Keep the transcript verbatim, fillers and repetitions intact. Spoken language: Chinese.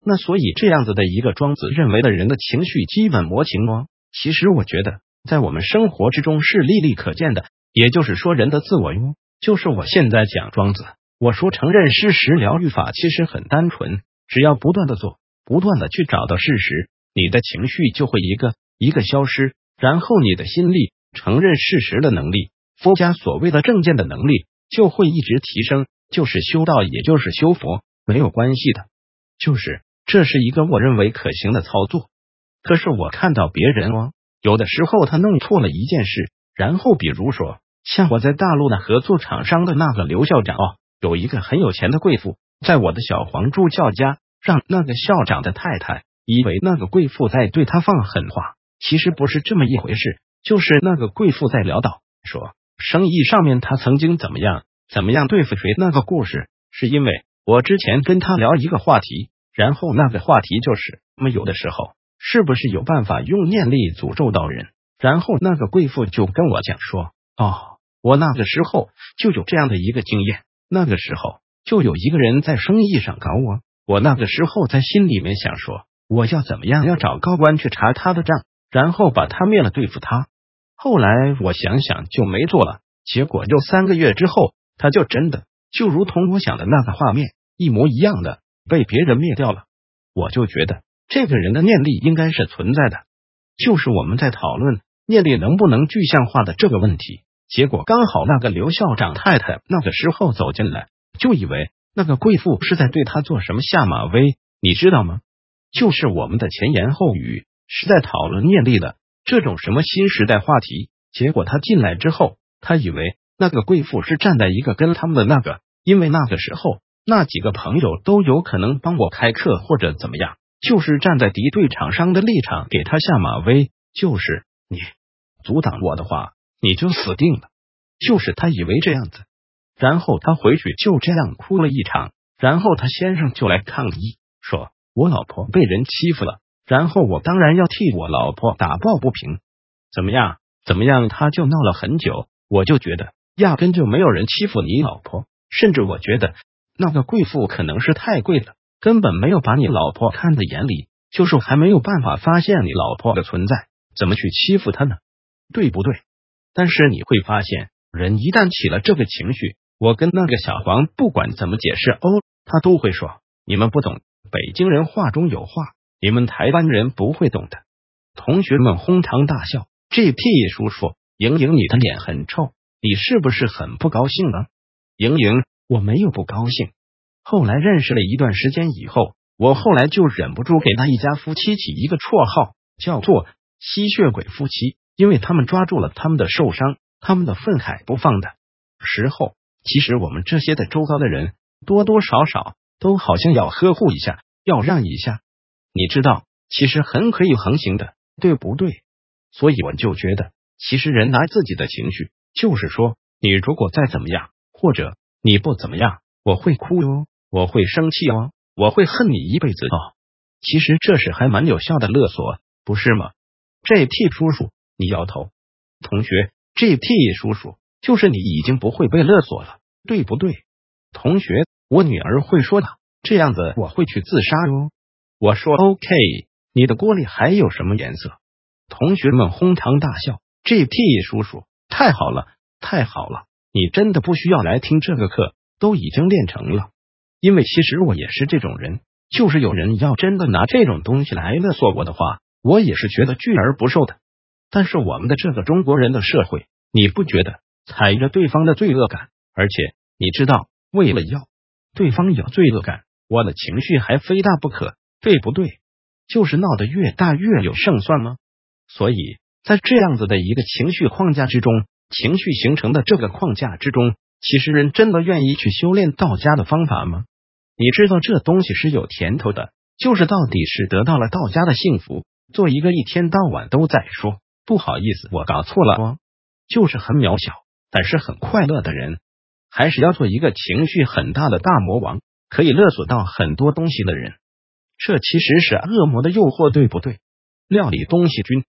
那所以这样子的一个庄子认为的人的情绪基本模型哦，其实我觉得在我们生活之中是历历可见的。也就是说人的自我哟，就是我现在讲庄子，我说承认事实疗愈法其实很单纯，只要不断的做，不断的去找到事实，你的情绪就会一个一个消失，然后你的心力承认事实的能力，佛家所谓的正见的能力就会一直提升，就是修道也就是修佛没有关系的，就是这是一个我认为可行的操作。可是我看到别人哦，有的时候他弄错了一件事，然后比如说像我在大陆的合作厂商的那个刘校长哦，有一个很有钱的贵妇在我的小黄助教家，让那个校长的太太以为那个贵妇在对他放狠话，其实不是这么一回事，就是那个贵妇在聊到说生意上面他曾经怎么样怎么样对付谁，那个故事是因为我之前跟他聊一个话题，然后那个话题就是那么有的时候是不是有办法用念力诅咒到人，然后那个贵妇就跟我讲说，哦，我那个时候就有这样的一个经验，那个时候就有一个人在生意上搞我，我那个时候在心里面想说，我要怎么样要找高官去查他的账，然后把他灭了对付他。后来我想想就没做了，结果就三个月之后，他就真的就如同我想的那个画面一模一样的被别人灭掉了。我就觉得这个人的念力应该是存在的，就是我们在讨论念力能不能具象化的这个问题，结果刚好那个刘校长太太那个时候走进来，就以为那个贵妇是在对他做什么下马威，你知道吗？就是我们的前言后语是在讨论念力的这种什么新时代话题，结果他进来之后，他以为那个贵妇是站在一个跟他们的那个，因为那个时候那几个朋友都有可能帮我开课或者怎么样，就是站在敌对厂商的立场给他下马威，就是你阻挡我的话你就死定了，就是他以为这样子，然后他回去就这样哭了一场，然后他先生就来抗议说我老婆被人欺负了，然后我当然要替我老婆打抱不平，怎么样怎么样，他就闹了很久。我就觉得压根就没有人欺负你老婆，甚至我觉得那个贵妇可能是太贵了，根本没有把你老婆看在眼里，就是还没有办法发现你老婆的存在，怎么去欺负她呢？对不对？但是你会发现人一旦起了这个情绪，我跟那个小黄不管怎么解释哦，他都会说你们不懂，北京人话中有话，你们台湾人不会懂的。同学们哄堂大笑， G P 叔叔，莹莹你的脸很臭，你是不是很不高兴呢？莹莹，我没有不高兴。后来认识了一段时间以后，我后来就忍不住给那一家夫妻起一个绰号，叫做吸血鬼夫妻，因为他们抓住了他们的受伤，他们的愤慨不放的时候，其实我们这些的周遭的人多多少少都好像要呵护一下，要让一下，你知道其实很可以横行的，对不对？所以我就觉得其实人拿自己的情绪，就是说你如果再怎么样，或者你不怎么样，我会哭哟，我会生气哦，我会恨你一辈子哦。其实这是还蛮有效的勒索，不是吗？ G P 叔叔，你摇头。同学 G P 叔叔，就是你已经不会被勒索了，对不对？同学，我女儿会说的，这样子我会去自杀哟。我说 OK， 你的锅里还有什么颜色？同学们哄堂大笑。 G P 叔叔，太好了太好了，你真的不需要来听这个课，都已经练成了。因为其实我也是这种人，就是有人要真的拿这种东西来勒索我的话，我也是觉得拒而不受的。但是我们的这个中国人的社会，你不觉得踩着对方的罪恶感，而且你知道为了要对方有罪恶感，我的情绪还非大不可，对不对？就是闹得越大越有胜算吗？所以在这样子的一个情绪框架之中，情绪形成的这个框架之中，其实人真的愿意去修炼道家的方法吗？你知道这东西是有甜头的，就是到底是得到了道家的幸福，做一个一天到晚都在说不好意思我搞错了哦，就是很渺小但是很快乐的人，还是要做一个情绪很大的大魔王，可以勒索到很多东西的人。这其实是恶魔的诱惑，对不对？料理东西君